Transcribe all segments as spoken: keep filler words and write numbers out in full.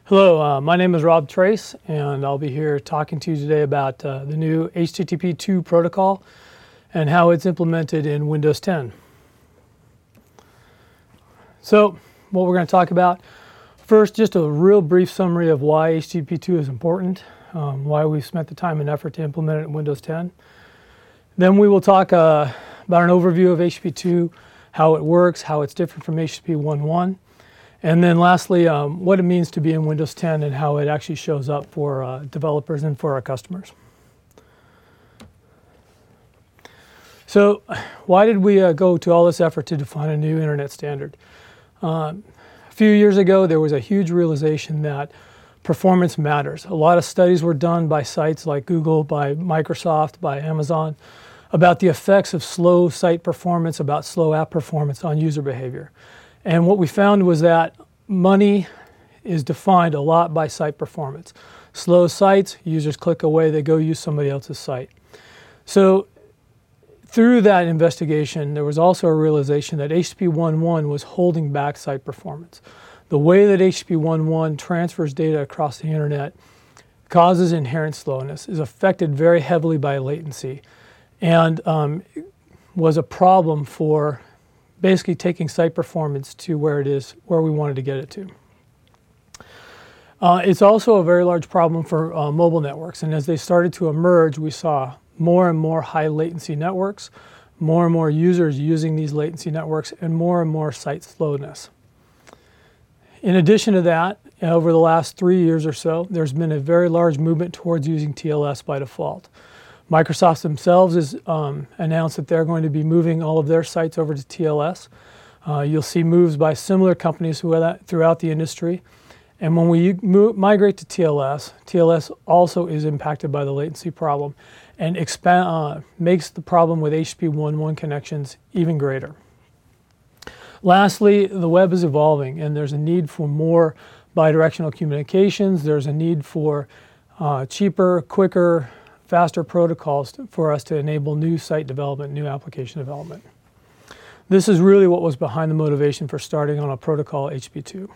Hello, uh, my name is Rob Trace, and I'll be here talking to you today about uh, the new H T T P two protocol and how it's implemented in Windows ten. So, what we're going to talk about, first, just a real brief summary of why H T T P two is important, um, why we've spent the time and effort to implement it in Windows ten. Then we will talk uh, about an overview of H T T P two, how it works, how it's different from H T T P one point one. And then lastly, um, what it means to be in Windows ten and how it actually shows up for uh, developers and for our customers. So why did we uh, go to all this effort to define a new internet standard? Um, a few years ago, there was a huge realization that performance matters. A lot of studies were done by sites like Google, by Microsoft, by Amazon, about the effects of slow site performance, about slow app performance on user behavior. And what we found was that money is defined a lot by site performance. Slow sites, users click away, they go use somebody else's site. So through that investigation, there was also a realization that H T T P one point one was holding back site performance. The way that H T T P one point one transfers data across the internet causes inherent slowness, is affected very heavily by latency, and um, was a problem for basically taking site performance to where it is, where we wanted to get it to. Uh, it's also a very large problem for uh, mobile networks, and as they started to emerge, we saw more and more high latency networks, more and more users using these latency networks, and more and more site slowness. In addition to that, over the last three years or so, there's been a very large movement towards using T L S by default. Microsoft themselves has um, announced that they're going to be moving all of their sites over to T L S. Uh, you'll see moves by similar companies throughout the industry. And when we move, migrate to T L S, T L S also is impacted by the latency problem and expand, uh, makes the problem with H T T P one point one connections even greater. Lastly, the web is evolving, and there's a need for more bidirectional communications. There's a need for uh, cheaper, quicker, faster protocols for us to enable new site development, new application development. This is really what was behind the motivation for starting on a protocol H T T P two.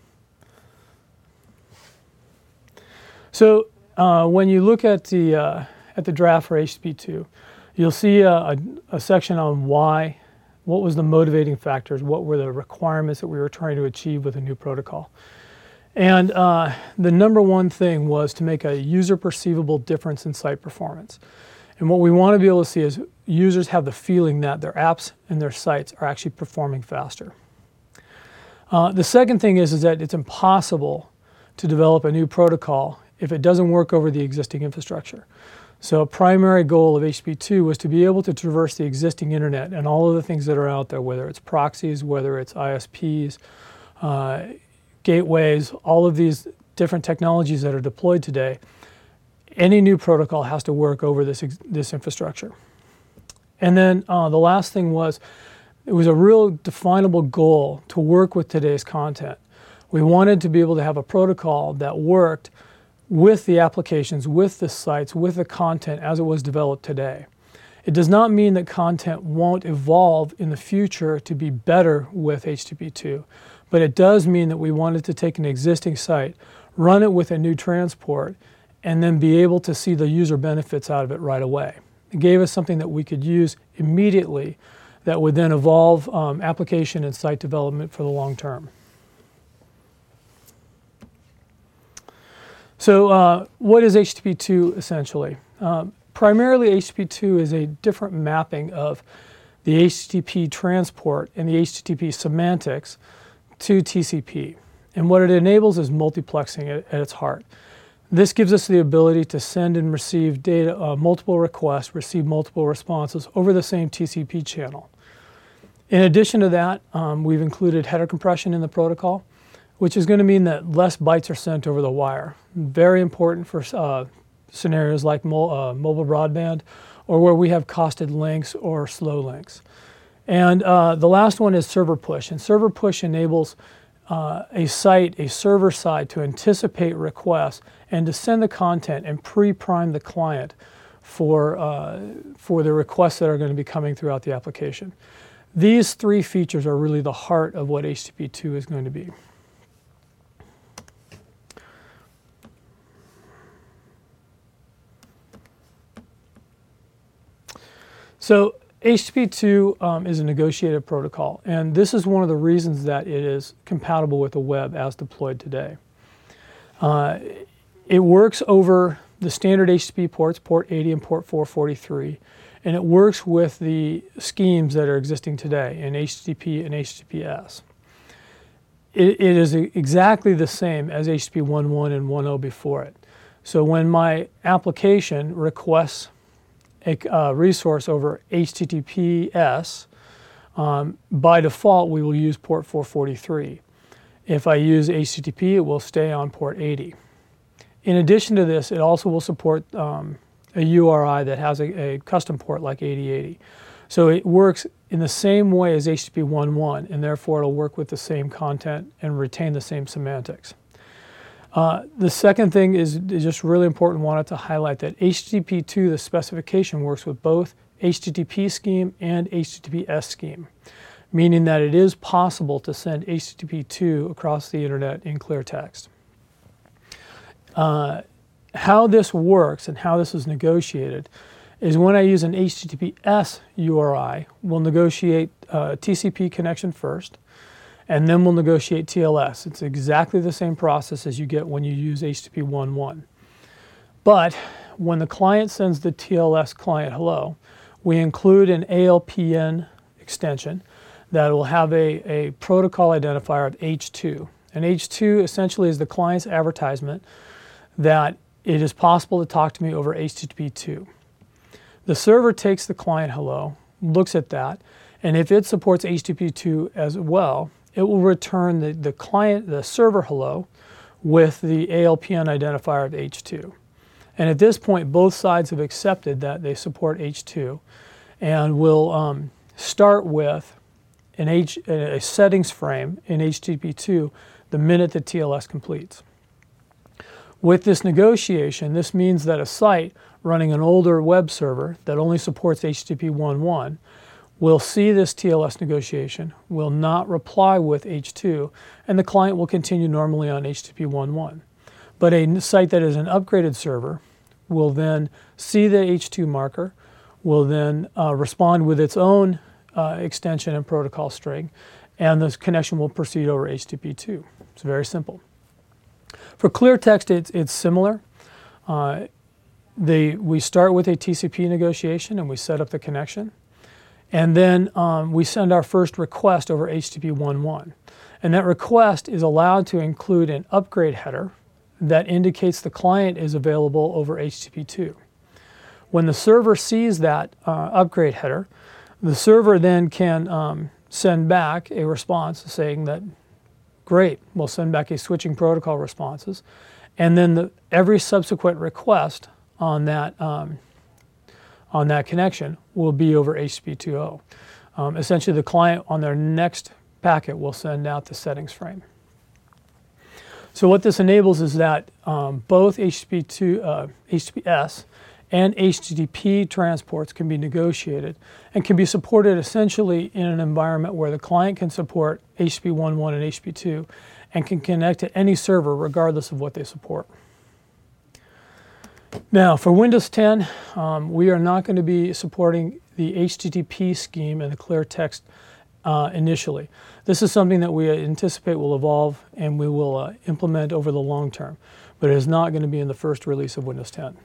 So uh, when you look at the, uh, at the draft for H T T P two, you'll see a, a, a section on why, what was the motivating factors, what were the requirements that we were trying to achieve with a new protocol. And uh, the number one thing was to make a user perceivable difference in site performance. And what we want to be able to see is users have the feeling that their apps and their sites are actually performing faster. Uh, the second thing is, is that it's impossible to develop a new protocol if it doesn't work over the existing infrastructure. So a primary goal of H T T P two was to be able to traverse the existing internet and all of the things that are out there, whether it's proxies, whether it's I S Ps, uh, gateways, all of these different technologies that are deployed today. Any new protocol has to work over this, this infrastructure. And then uh, the last thing was, it was a real definable goal to work with today's content. We wanted to be able to have a protocol that worked with the applications, with the sites, with the content as it was developed today. It does not mean that content won't evolve in the future to be better with H T T P two. But it does mean that we wanted to take an existing site, run it with a new transport, and then be able to see the user benefits out of it right away. It gave us something that we could use immediately that would then evolve um, application and site development for the long term. So uh, what is H T T P two essentially? Um, primarily H T T P two is a different mapping of the H T T P transport and the H T T P semantics to T C P. And what it enables is multiplexing at, at its heart. This gives us the ability to send and receive data, uh, multiple requests, receive multiple responses over the same T C P channel. In addition to that, um, we've included header compression in the protocol, which is going to mean that less bytes are sent over the wire. Very important for uh, scenarios like mo uh, mobile broadband, or where we have costed links or slow links. And uh, the last one is server push. And server push enables uh, a site, a server side, to anticipate requests and to send the content and pre-prime the client for, uh, for the requests that are going to be coming throughout the application. These three features are really the heart of what H T T P two is going to be. So H T T P two um, is a negotiated protocol, and this is one of the reasons that it is compatible with the web as deployed today. Uh, it works over the standard H T T P ports, port eighty and port four forty-three, and it works with the schemes that are existing today in H T T P and H T T P S. It, it is exactly the same as H T T P one point one and one point zero before it. So when my application requests a uh, resource over H T T P S, um, by default we will use port four forty-three. If I use H T T P, it will stay on port eighty. In addition to this, it also will support um, a U R I that has a, a custom port like eighty eighty. So it works in the same way as H T T P one point one, and therefore it'll work with the same content and retain the same semantics. Uh, the second thing is, is just really important, wanted to highlight that H T T P two, the specification, works with both H T T P scheme and H T T P S scheme, meaning that it is possible to send H T T P two across the internet in clear text. Uh, how this works and how this is negotiated is when I use an H T T P S U R I, we'll negotiate uh, T C P connection first, and then we'll negotiate T L S. It's exactly the same process as you get when you use H T T P one point one. But when the client sends the T L S client hello, we include an A L P N extension that will have a, a protocol identifier of H two. And H two essentially is the client's advertisement that it is possible to talk to me over H T T P two. The server takes the client hello, looks at that, and if it supports H T T P two as well, it will return the, the client, the server hello with the A L P N identifier of H two. And at this point, both sides have accepted that they support H two and will um, start with an H, a settings frame in H T T P two the minute the T L S completes. With this negotiation, this means that a site running an older web server that only supports H T T P one point one will see this T L S negotiation, will not reply with H two, and the client will continue normally on H T T P one point one. But a site that is an upgraded server will then see the H two marker, will then uh, respond with its own uh, extension and protocol string, and the connection will proceed over H T T P two. It's very simple. For clear text, it's, it's similar. Uh, they, we start with a T C P negotiation and we set up the connection. And then um, we send our first request over H T T P one point one. And that request is allowed to include an upgrade header that indicates the client is available over H T T P two. When the server sees that uh, upgrade header, the server then can um, send back a response saying that, great, we'll send back a switching protocol responses. And then the, every subsequent request on that, um, on that connection will be over H T T P two point oh. Um, essentially, the client on their next packet will send out the settings frame. So what this enables is that um, both H T T P two, uh, H T T P S and H T T P transports can be negotiated and can be supported essentially in an environment where the client can support H T T P one point one and H T T P two and can connect to any server regardless of what they support. Now, for Windows ten, um, we are not going to be supporting the H T T P scheme and the clear text uh, initially. This is something that we anticipate will evolve and we will uh, implement over the long term, but it is not going to be in the first release of Windows ten.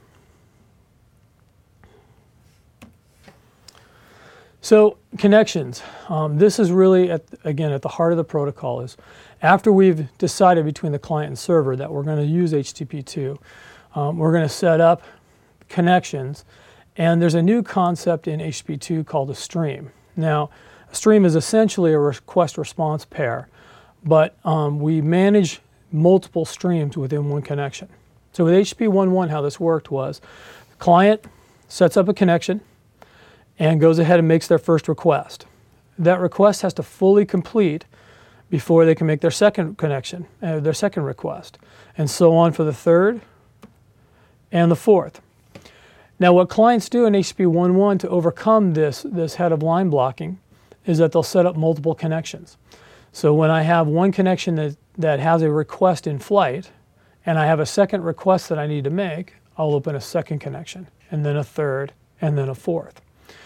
So connections, um, this is really, at, again, at the heart of the protocol is after we've decided between the client and server that we're going to use H T T P two, um, we're going to set up connections, and there's a new concept in H T T P two called a stream. Now, a stream is essentially a request response pair, but um, we manage multiple streams within one connection. So with H T T P one point one, how this worked was the client sets up a connection and goes ahead and makes their first request. That request has to fully complete before they can make their second connection, uh, their second request, and so on for the third and the fourth. Now what clients do in H T T P one point one to overcome this, this head of line blocking is that they'll set up multiple connections. So when I have one connection that, that has a request in flight, and I have a second request that I need to make, I'll open a second connection, and then a third, and then a fourth.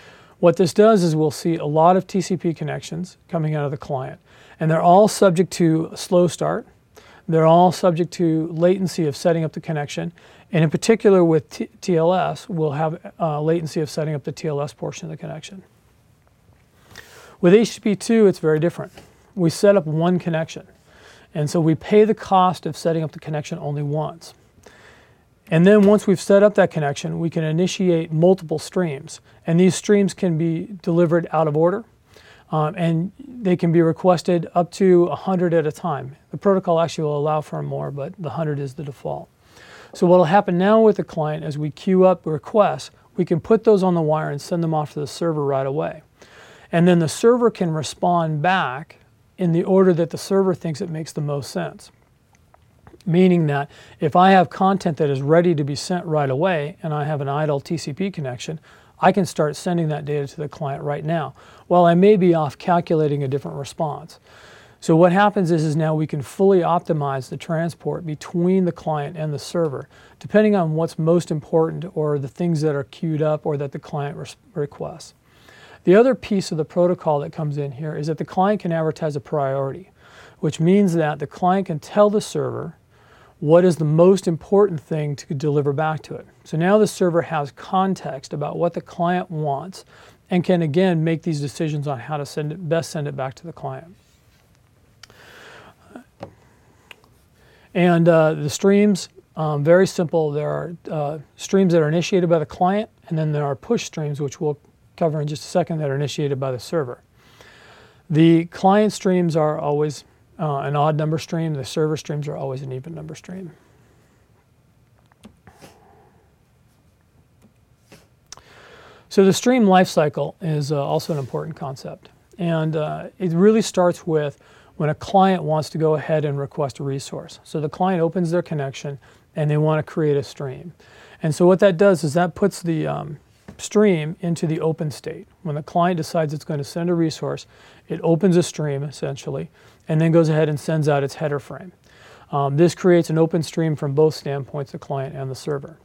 What this does is we'll see a lot of T C P connections coming out of the client, and they're all subject to a slow start. They're all subject to latency of setting up the connection, and in particular with T TLS, we'll have uh, latency of setting up the T L S portion of the connection. With H T T P two, it's very different. We set up one connection, and so we pay the cost of setting up the connection only once. And then once we've set up that connection, we can initiate multiple streams, and these streams can be delivered out of order, um, and they can be requested up to one hundred at a time. The protocol actually will allow for more, but the one hundred is the default. So what will happen now with the client as we queue up requests, we can put those on the wire and send them off to the server right away. And then the server can respond back in the order that the server thinks it makes the most sense. Meaning that if I have content that is ready to be sent right away and I have an idle T C P connection, I can start sending that data to the client right now, while I may be off calculating a different response. So what happens is, is now we can fully optimize the transport between the client and the server, depending on what's most important or the things that are queued up or that the client re- requests. The other piece of the protocol that comes in here is that the client can advertise a priority, which means that the client can tell the server what is the most important thing to deliver back to it. So now the server has context about what the client wants and can again make these decisions on how to send it, best send it back to the client. And uh, the streams, um, very simple. There are uh, streams that are initiated by the client, and then there are push streams, which we'll cover in just a second, that are initiated by the server. The client streams are always uh, an odd number stream. The server streams are always an even number stream. So the stream lifecycle is uh, also an important concept. And uh, it really starts with when a client wants to go ahead and request a resource. So the client opens their connection and they want to create a stream. And so what that does is that puts the um, stream into the open state. When the client decides it's going to send a resource, it opens a stream essentially, and then goes ahead and sends out its header frame. Um, this creates an open stream from both standpoints, the client and the server.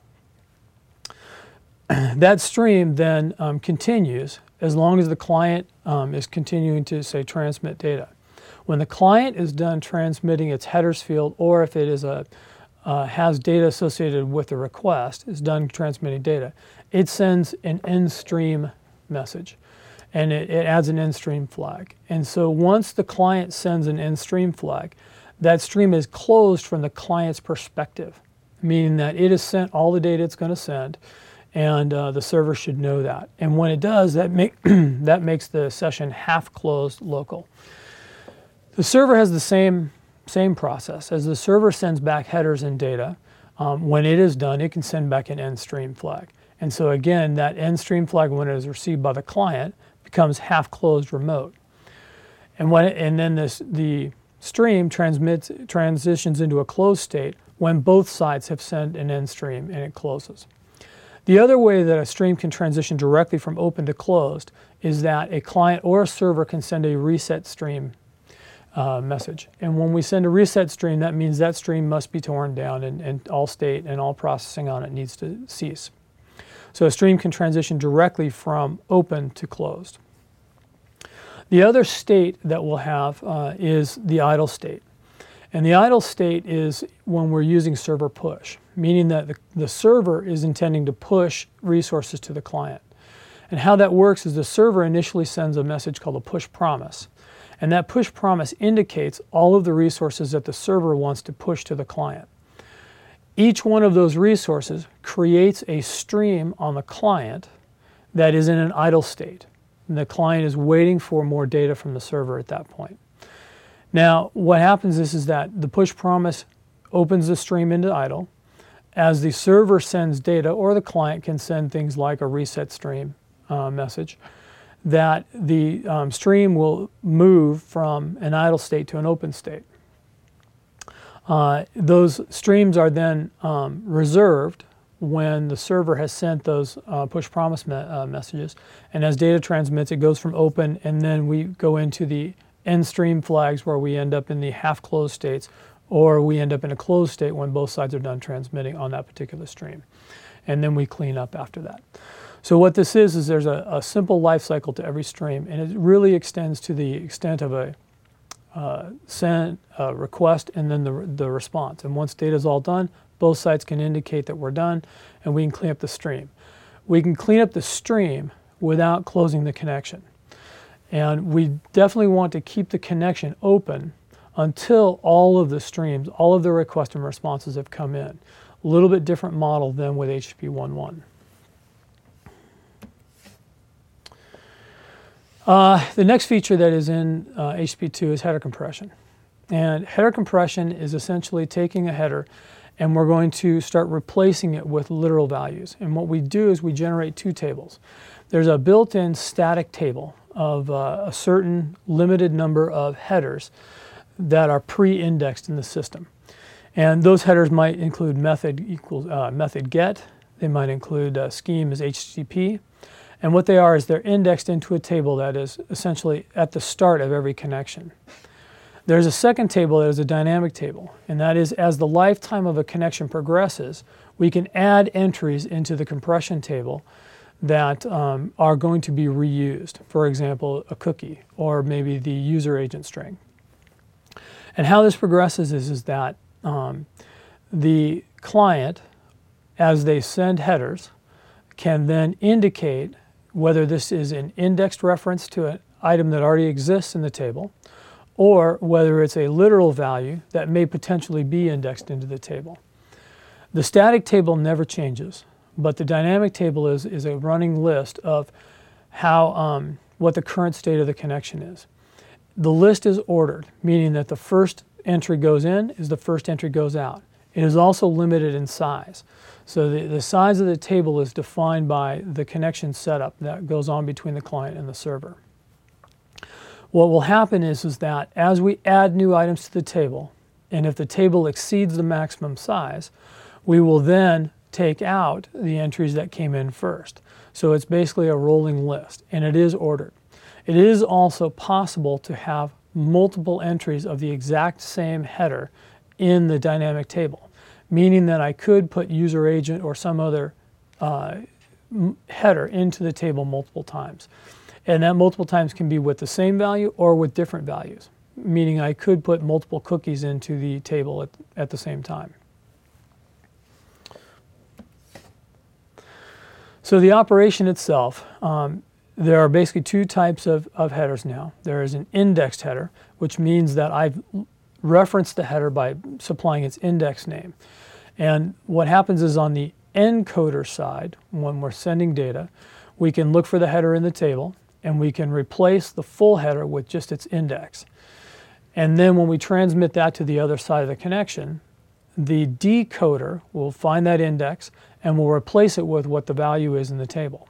That stream then um, continues as long as the client um, is continuing to, say, transmit data. When the client is done transmitting its headers field, or if it is a uh, has data associated with the request, is done transmitting data, it sends an end stream message, and it, it adds an end stream flag. And so once the client sends an end stream flag, that stream is closed from the client's perspective, meaning that it has sent all the data it's going to send, and uh, the server should know that. And when it does, that, make that makes the session half closed local. The server has the same, same process. As the server sends back headers and data, um, when it is done, it can send back an end stream flag. And so again, that end stream flag, when it is received by the client, becomes half closed remote. And when it, and then this the stream transmits transitions into a closed state when both sides have sent an end stream and it closes. The other way that a stream can transition directly from open to closed is that a client or a server can send a reset stream uh, message. And when we send a reset stream, that means that stream must be torn down, and, and all state and all processing on it needs to cease. So a stream can transition directly from open to closed. The other state that we'll have uh, is the idle state. And the idle state is when we're using server push, meaning that the, the server is intending to push resources to the client. And how that works is the server initially sends a message called a push promise. And that push promise indicates all of the resources that the server wants to push to the client. Each one of those resources creates a stream on the client that is in an idle state. And the client is waiting for more data from the server at that point. Now, what happens is, is that the push promise opens the stream into idle. As the server sends data, or the client can send things like a reset stream uh, message, that the um, stream will move from an idle state to an open state. Uh, those streams are then um, reserved when the server has sent those uh, push promise me uh, messages. And as data transmits, it goes from open, and then we go into the end stream flags where we end up in the half closed states, or we end up in a closed state when both sides are done transmitting on that particular stream. And then we clean up after that. So what this is, is there's a, a simple life cycle to every stream, and it really extends to the extent of a uh, send, uh, request, and then the, the response. And once data is all done, both sides can indicate that we're done, and we can clean up the stream. We can clean up the stream without closing the connection. And we definitely want to keep the connection open until all of the streams, all of the requests and responses have come in. A little bit different model than with H T T P one point one. Uh, the next feature that is in uh, H T T P two is header compression. And header compression is essentially taking a header and we're going to start replacing it with literal values. And what we do is we generate two tables. There's a built-in static table of uh, a certain limited number of headers that are pre-indexed in the system. And those headers might include method equals uh, method get. They might include uh, scheme as H T T P. And what they are is they're indexed into a table that is essentially at the start of every connection. There's a second table that is a dynamic table, and that is as the lifetime of a connection progresses, we can add entries into the compression table that um, are going to be reused. For example, a cookie or maybe the user agent string. And how this progresses is, is that um, the client, as they send headers, can then indicate whether this is an indexed reference to an item that already exists in the table, or whether it's a literal value that may potentially be indexed into the table. The static table never changes, but the dynamic table is, is a running list of how, um, what the current state of the connection is. The list is ordered, meaning that the first entry goes in is the first entry goes out. It is also limited in size. So the, the size of the table is defined by the connection setup that goes on between the client and the server. What will happen is, is that as we add new items to the table, and if the table exceeds the maximum size, we will then take out the entries that came in first. So it's basically a rolling list, and it is ordered. It is also possible to have multiple entries of the exact same header in the dynamic table, meaning that I could put user agent or some other uh, header into the table multiple times. And that multiple times can be with the same value or with different values, meaning I could put multiple cookies into the table at, at the same time. So the operation itself, um, there are basically two types of, of headers now. There is an indexed header, which means that I've referenced the header by supplying its index name. And what happens is on the encoder side, when we're sending data, we can look for the header in the table, and we can replace the full header with just its index. And then when we transmit that to the other side of the connection, the decoder will find that index and will replace it with what the value is in the table.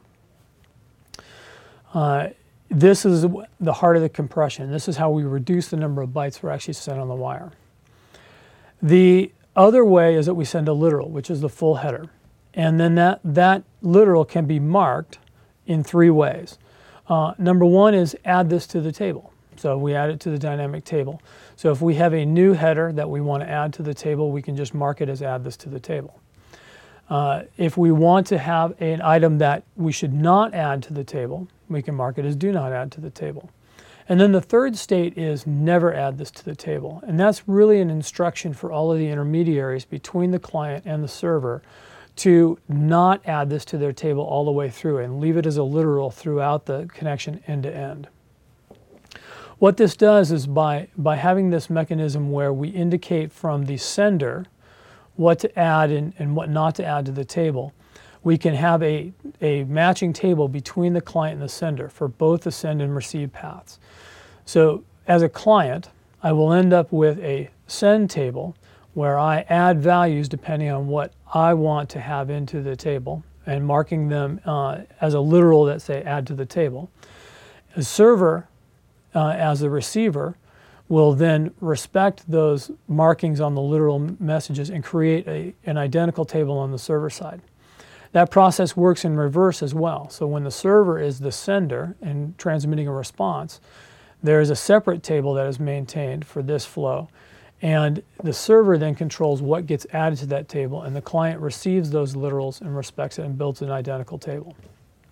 Uh, this is the heart of the compression. This is how we reduce the number of bytes we're actually sent on the wire. The other way is that we send a literal, which is the full header. And then that, that literal can be marked in three ways. Uh, number one is add this to the table. So we add it to the dynamic table. So if we have a new header that we want to add to the table, we can just mark it as add this to the table. Uh, if we want to have an item that we should not add to the table, we can mark it as do not add to the table. And then the third state is never add this to the table. And that's really an instruction for all of the intermediaries between the client and the server to not add this to their table all the way through and leave it as a literal throughout the connection end to end. What this does is by, by having this mechanism where we indicate from the sender what to add and, and what not to add to the table, we can have a, a matching table between the client and the sender for both the send and receive paths. So as a client, I will end up with a send table where I add values depending on what I want to have into the table and marking them uh, as a literal that say add to the table. A server, uh, as the receiver, will then respect those markings on the literal messages and create a, an identical table on the server side. That process works in reverse as well. So when the server is the sender and transmitting a response, there is a separate table that is maintained for this flow. And the server then controls what gets added to that table, and the client receives those literals and respects it and builds an identical table.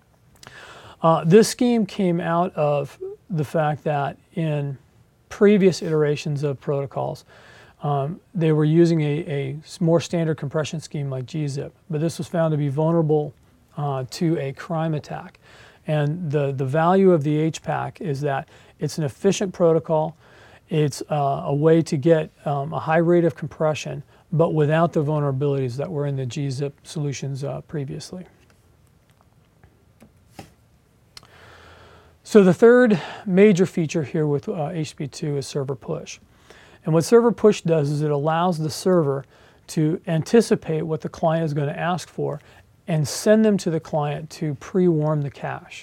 Uh, this scheme came out of the fact that in previous iterations of protocols, um, they were using a, a more standard compression scheme like G zip, but this was found to be vulnerable uh, to a crime attack. And the, the value of the H PAC is that it's an efficient protocol. It's uh, a way to get um, a high rate of compression, but without the vulnerabilities that were in the G zip solutions uh, previously. So the third major feature here with uh, H T T P two is server push. And what server push does is it allows the server to anticipate what the client is going to ask for and send them to the client to pre-warm the cache.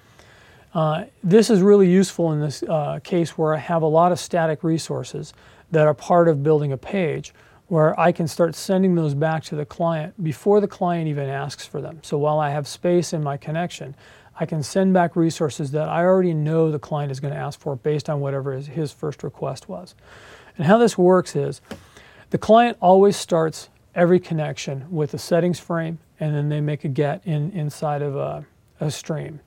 Uh, this is really useful in this uh, case where I have a lot of static resources that are part of building a page, where I can start sending those back to the client before the client even asks for them. So while I have space in my connection, I can send back resources that I already know the client is going to ask for based on whatever his, his first request was. And how this works is the client always starts every connection with a settings frame, and then they make a get in, inside of a, a stream.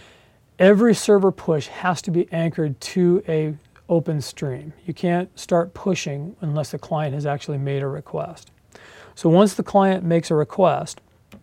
Every server push has to be anchored to a open stream. You can't start pushing unless the client has actually made a request. So once the client makes a request,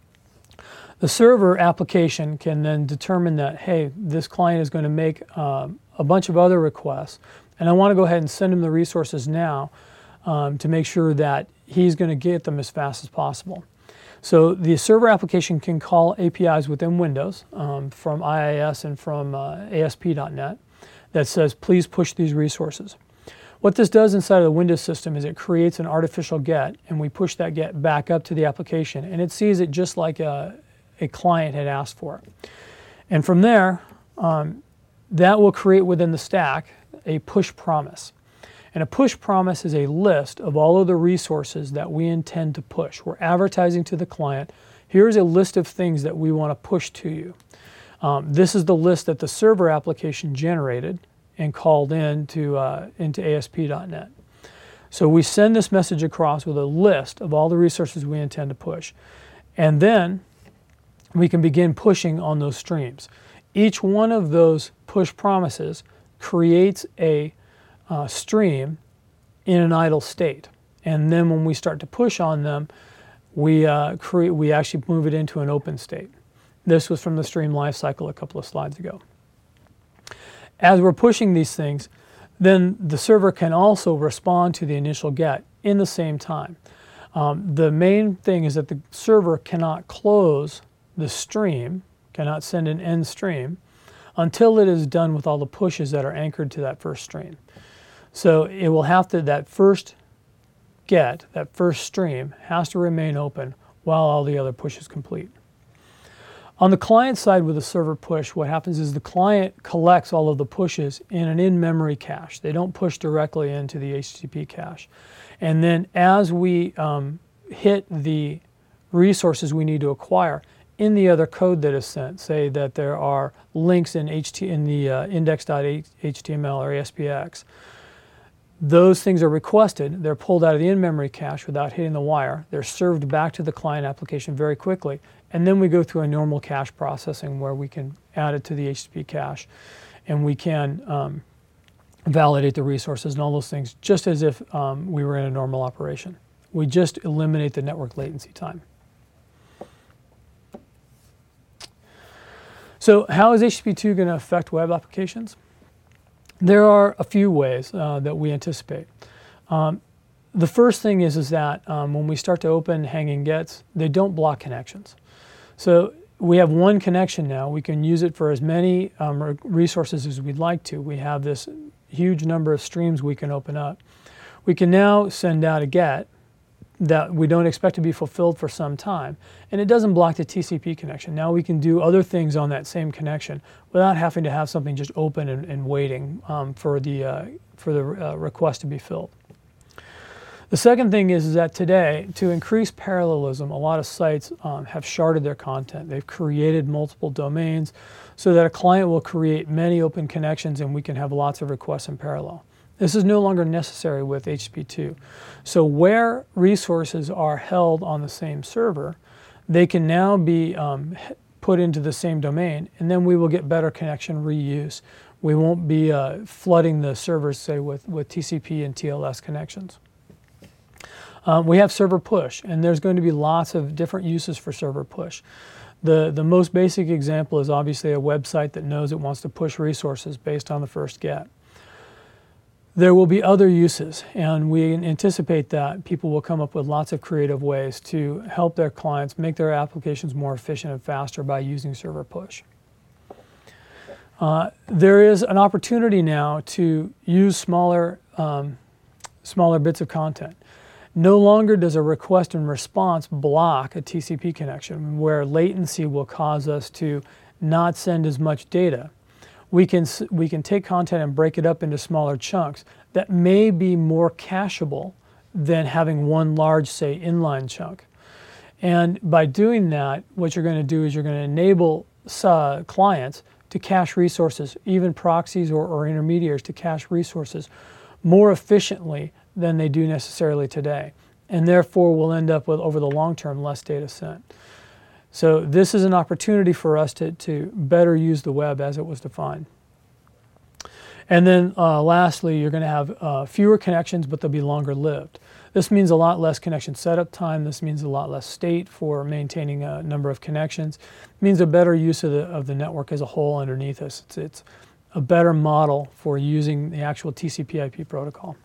the server application can then determine that, hey, this client is going to make um, a bunch of other requests, and I want to go ahead and send him the resources now um, to make sure that he's going to get them as fast as possible. So the server application can call A P Is within Windows um, from I I S and from uh, A S P dot net that says, please push these resources. What this does inside of the Windows system is it creates an artificial get, and we push that get back up to the application, and it sees it just like a, a client had asked for. And from there, um, that will create within the stack a push promise. And a push promise is a list of all of the resources that we intend to push. We're advertising to the client, here's a list of things that we want to push to you. Um, this is the list that the server application generated and called in to, uh, into A S P dot net. So we send this message across with a list of all the resources we intend to push. And then we can begin pushing on those streams. Each one of those push promises creates a uh, stream in an idle state. And then when we start to push on them, we, uh, create, we actually move it into an open state. This was from the stream lifecycle a couple of slides ago. As we're pushing these things, then the server can also respond to the initial get in the same time. Um, the main thing is that the server cannot close the stream, cannot send an end stream, until it is done with all the pushes that are anchored to that first stream. So it will have to, that first get, that first stream, has to remain open while all the other pushes complete. On the client side with the server push, what happens is the client collects all of the pushes in an in-memory cache. They don't push directly into the H T T P cache. And then as we um, hit the resources we need to acquire, in the other code that is sent, say that there are links in, H T, in the uh, index dot H T M L or A S P X, those things are requested. They're pulled out of the in-memory cache without hitting the wire. They're served back to the client application very quickly. And then we go through a normal cache processing where we can add it to the H T T P cache, and we can um, validate the resources and all those things just as if um, we were in a normal operation. We just eliminate the network latency time. So how is H T T P two going to affect web applications? There are a few ways uh, that we anticipate. Um, the first thing is, is that um, when we start to open hanging gets, they don't block connections. So we have one connection now. We can use it for as many um, resources as we'd like to. We have this huge number of streams we can open up. We can now send out a get that we don't expect to be fulfilled for some time, and it doesn't block the T C P connection. Now we can do other things on that same connection without having to have something just open and, and waiting um, for the, uh, for the uh, request to be filled. The second thing is, is that today, to increase parallelism, a lot of sites um, have sharded their content. They've created multiple domains so that a client will create many open connections and we can have lots of requests in parallel. This is no longer necessary with H T T P two. So where resources are held on the same server, they can now be um, put into the same domain, and then we will get better connection reuse. We won't be uh, flooding the servers, say, with, with T C P and T L S connections. Um, we have server push, and there's going to be lots of different uses for server push. The, the most basic example is obviously a website that knows it wants to push resources based on the first get. There will be other uses, and we anticipate that people will come up with lots of creative ways to help their clients make their applications more efficient and faster by using server push. Uh, there is an opportunity now to use smaller, um, smaller bits of content. No longer does a request and response block a T C P connection where latency will cause us to not send as much data. We can, we can take content and break it up into smaller chunks that may be more cacheable than having one large, say, inline chunk. And by doing that, what you're going to do is you're going to enable uh, clients to cache resources, even proxies or, or intermediaries to cache resources more efficiently than they do necessarily today. And therefore, we'll end up with, over the long term, less data sent. So this is an opportunity for us to, to better use the web as it was defined. And then uh, lastly, you're going to have uh, fewer connections, but they'll be longer lived. This means a lot less connection setup time. This means a lot less state for maintaining a number of connections. It means a better use of the, of the network as a whole underneath us. It's, it's a better model for using the actual T C P I P protocol.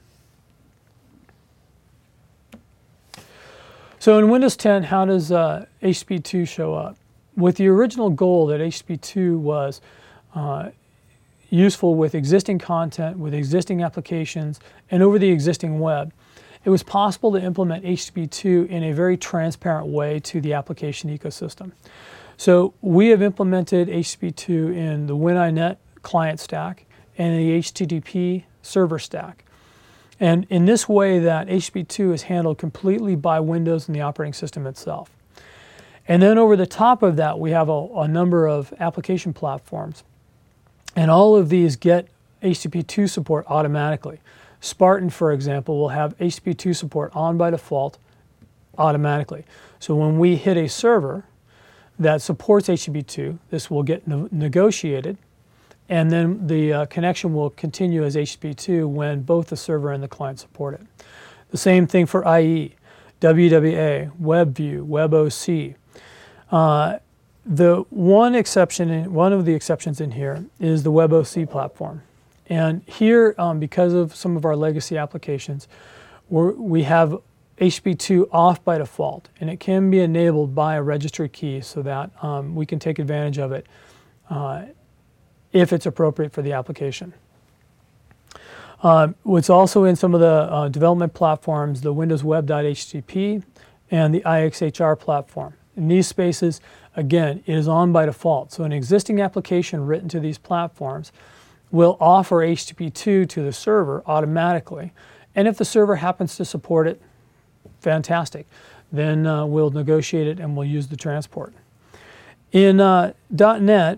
So in Windows ten, how does uh, H T T P two show up? With the original goal that H T T P two was uh, useful with existing content, with existing applications, and over the existing web, it was possible to implement H T T P two in a very transparent way to the application ecosystem. So we have implemented H T T P two in the WinINet client stack and the H T T P server stack. And in this way, that H T T P two is handled completely by Windows and the operating system itself. And then over the top of that, we have a, a number of application platforms. And all of these get H T T P two support automatically. Spartan, for example, will have H T T P two support on by default automatically. So when we hit a server that supports H T T P two, this will get no negotiated, and then the uh, connection will continue as H T T P two when both the server and the client support it. The same thing for I E, W W A, WebView, WebOC. Uh, the one exception, in, one of the exceptions in here is the WebOC platform. And here, um, because of some of our legacy applications, we're, we have H T T P two off by default, and it can be enabled by a registry key so that um, we can take advantage of it uh, if it's appropriate for the application. Uh, what's also in some of the uh, development platforms, the Windows Web dot H T T P and the I X H R platform. In these spaces, again, it is on by default. So an existing application written to these platforms will offer H T T P two to the server automatically. And if the server happens to support it, fantastic. Then uh, we'll negotiate it and we'll use the transport. In uh, .NET,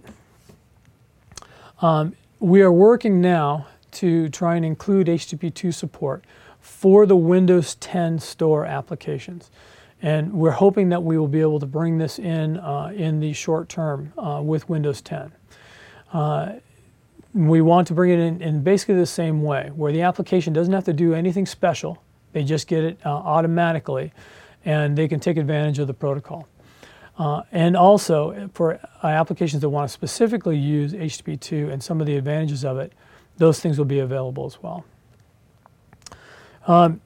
um, we are working now to try and include H T T P two support for the Windows ten store applications. And we're hoping that we will be able to bring this in uh, in the short term uh, with Windows ten. Uh, we want to bring it in in basically the same way, where the application doesn't have to do anything special. They just get it uh, automatically, and they can take advantage of the protocol. Uh, and also, for uh, applications that want to specifically use H T T P two and some of the advantages of it, those things will be available as well. Um,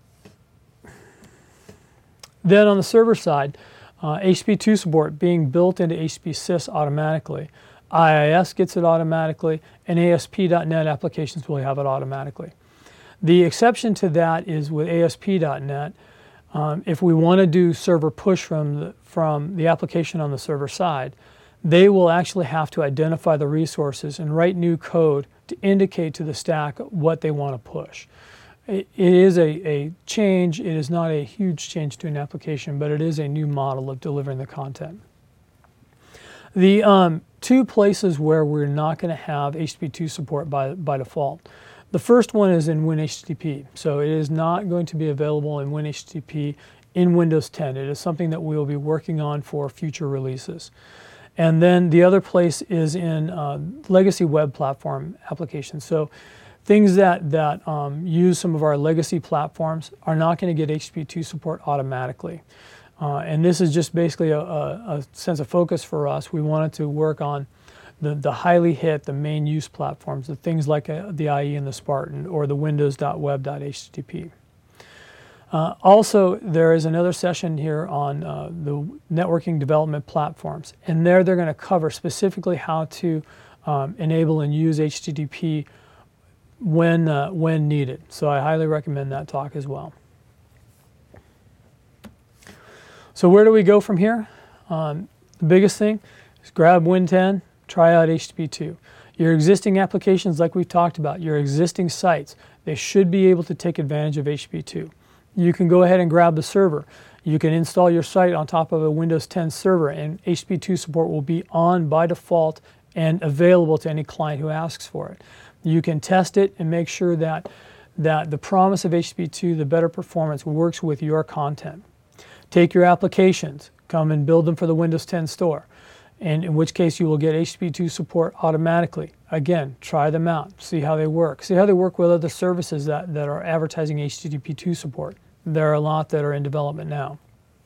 then on the server side, uh, H T T P two support being built into H T T P sys automatically. I I S gets it automatically, and A S P dot net applications will have it automatically. The exception to that is with A S P dot net, um, if we want to do server push from the, from the application on the server side, they will actually have to identify the resources and write new code to indicate to the stack what they want to push. It, it is a, a change. It is not a huge change to an application, but it is a new model of delivering the content. The um, two places where we're not going to have H T T P two support by, by default. The first one is in WinHTTP. So it is not going to be available in WinHTTP in Windows ten. It is something that we will be working on for future releases. And then the other place is in uh, legacy web platform applications. So things that, that um, use some of our legacy platforms are not going to get H T T P two support automatically. Uh, and this is just basically a, a, a sense of focus for us. We wanted to work on the, the highly hit, the main use platforms, the things like uh, the I E and the Spartan or the windows dot web dot H T T P. Uh, also, there is another session here on uh, the networking development platforms. And there they're going to cover specifically how to um, enable and use H T T P when, uh, when needed. So I highly recommend that talk as well. So where do we go from here? Um, the biggest thing is grab Win ten, try out H T T P two. Your existing applications, like we've talked about, your existing sites, they should be able to take advantage of H T T P two. You can go ahead and grab the server. You can install your site on top of a Windows ten server, and H T T P two support will be on by default and available to any client who asks for it. You can test it and make sure that, that the promise of H T T P two, the better performance, works with your content. Take your applications, come and build them for the Windows ten store, and in which case you will get H T T P two support automatically. Again, try them out, see how they work. See how they work with other services that, that are advertising H T T P two support. There are a lot that are in development now.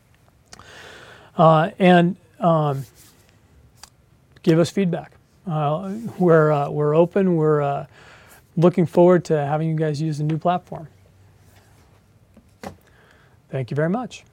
Uh, and um, give us feedback. Uh, we're, uh, we're open. We're uh, looking forward to having you guys use the new platform. Thank you very much.